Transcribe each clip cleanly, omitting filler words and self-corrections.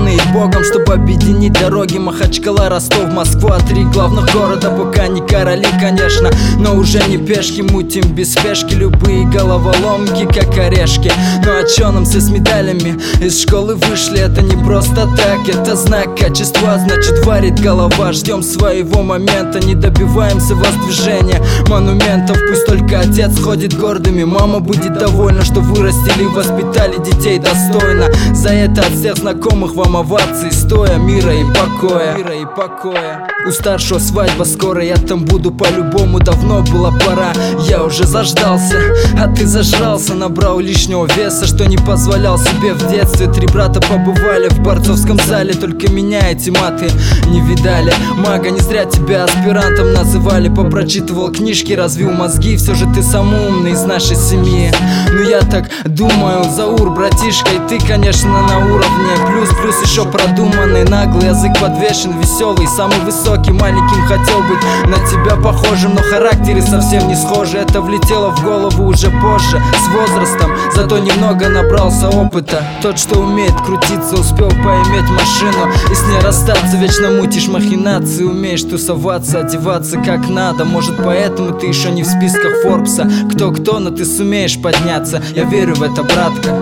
Разделенные Богом, чтобы объединить дороги Махачкала, Ростов, Москва, 3 главных города. Пока не короли, конечно, но уже не пешки. Мутим без спешки любые головоломки, как орешки. Ну а чё нам с медалями? Из школы вышли, это не просто так. Это знак качества, значит варит голова. Ждем своего момента, не добиваемся воздвижения монументов. Пусть только отец ходит гордыми, мама будет довольна, что вырастили и воспитали детей достойно. За это от всех знакомых вам овации стоя. Мира и покоя, мира и покоя. У старшего свадьба скоро, я там буду по-любому. Давно была пора, я уже заждался, а ты зажрался. Набрал лишнего веса, что не позволял себе в детстве. 3 брата побывали в борцовском зале, только меня эти маты не видали. Мага, не зря тебя аспирантом называли. Попрочитывал книжки, развил мозги, все же ты самый умный из нашей семьи. Ну я так думаю, Заур, братишка, и ты, конечно, на уровне. Плюс еще продуманный, наглый, язык подвешен, веселый, самый высокий, маленьким хотел быть на тебя похожим, но характеры совсем не схожи. Это влетело в голову уже позже, с возрастом, зато немного набрался опыта. Тот, что умеет крутиться, успел поиметь машину и с ней расстаться. Вечно мутишь махинации, умеешь тусоваться, одеваться как надо. Может, поэтому ты еще не в списках Форбса. Кто-кто, но ты сумеешь подняться, я верю в это, братка.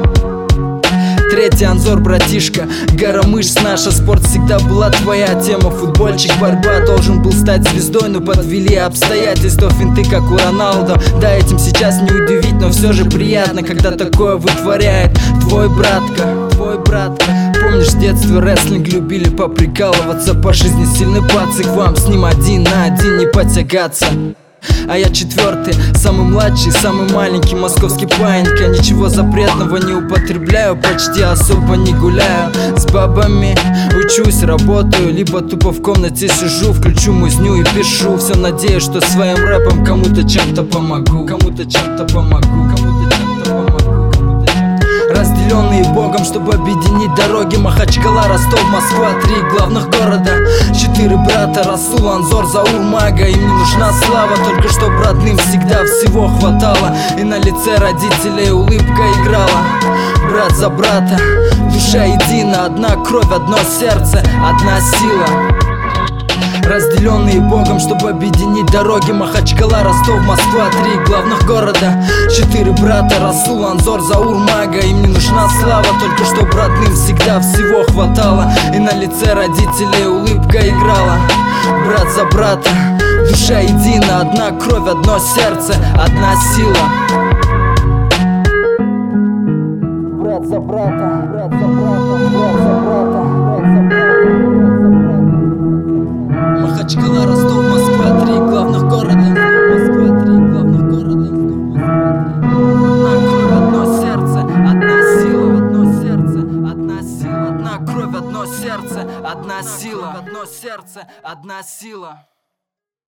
3-й Анзор, братишка, гора мышц наша, спорт всегда была твоя тема. Футбольчик, борьба, должен был стать звездой, но подвели обстоятельства, финты, как у Роналдо. Да, этим сейчас не удивить, но все же приятно, когда такое вытворяет твой братка, твой братка. Помнишь, в детстве рестлинг любили поприкалываться, по жизни сильный пацик, вам с ним 1 на 1 не потягаться. А я 4-й, самый младший, самый маленький московский паинька. Ничего запретного не употребляю, почти особо не гуляю с бабами. Учусь, работаю, либо тупо в комнате сижу, включу музню и пишу. Все надеюсь, что своим рэпом кому-то чем-то помогу, кому-то чем-то помогу, кому-то чем-то помогу. Разделенные Богом, чтобы объединить дороги Махачкала, Ростов, Москва, 3 главных города. 4 брата, Расул, Анзор, Заур, Мага. Им не нужна слава, только чтоб родным всегда всего хватало. И на лице родителей улыбка играла. Брат за брата, душа едина, одна кровь, одно сердце, одна сила. Разделенные Богом, чтобы объединить дороги Махачкала, Ростов, Москва, 3 главных города. 4 брата, Расул, Анзор, Заур, Мага. Им не нужна слава, только чтоб родным всегда всего хватало. И на лице родителей улыбка играла. Брат за брата, душа едина, одна кровь, одно сердце, одна сила. Брат за брата, брат за брата, брат за брата, брат за брата. Махачкала, Ростов, Москва, 3 главных города. Москва, 3 главных города. Одна кровь, одно сердце, одна сила. Одно сердце, одна сила. Одна кровь, одно сердце, одна сила. Одно сердце, одна сила.